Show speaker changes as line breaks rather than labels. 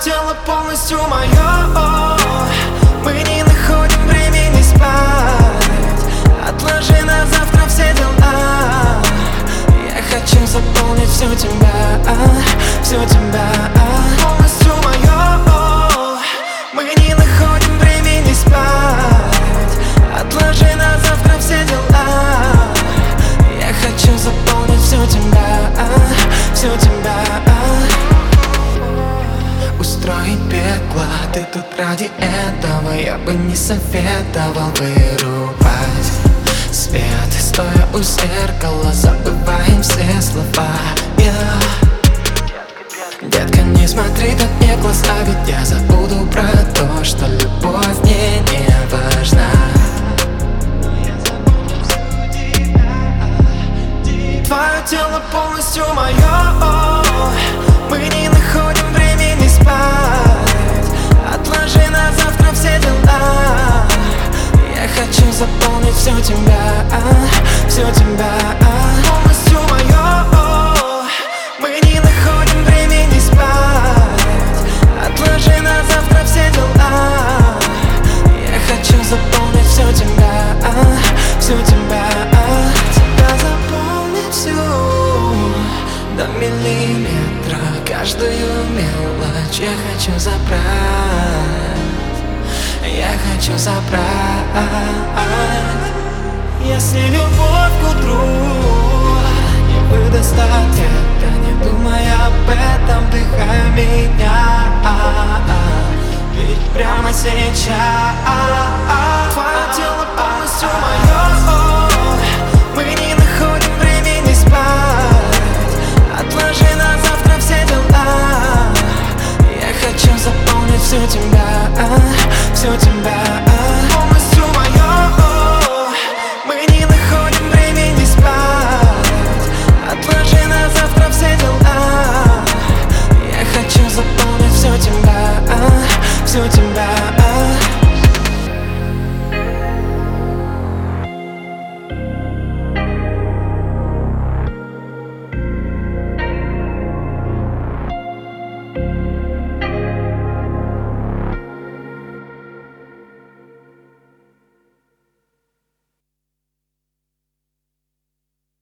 тело полностью мое. Мы не находим времени спать. Отложи на завтра все дела. Я хочу заполнить всю тебя, всю тебя. Полностью мое. Мы не находим времени спать. Отложи на завтра все дела. Я хочу заполнить всю тебя, всю тебя. Устроить пекло, ты тут ради этого. Я бы не советовал вырубать свет, стоя у зеркала, забываем все слова. Детка, не смотри так мне в глаза, ведь я забуду про то, что любовь мне не важна. Твое тело полностью мое. Мы не находим времени спать. Отложи на завтра все дела. Я хочу заполнить всю тебя, всю тебя. Полностью мое. Мы не находим времени спать. Отложи на завтра все дела. Я хочу заполнить всю тебя, всю тебя. Тебя заполнить всю до миллиметра. Каждую мелочь я хочу забрать. Я хочу забрать. Если любовь к утру не выдаст ответа, не думай об этом, дыхай меня. Ведь прямо сейчас твое тело полностью мое. Мы не находим времени спать. Отложи на завтра все дела. Я хочу заполнить всю тебя, всю тебя.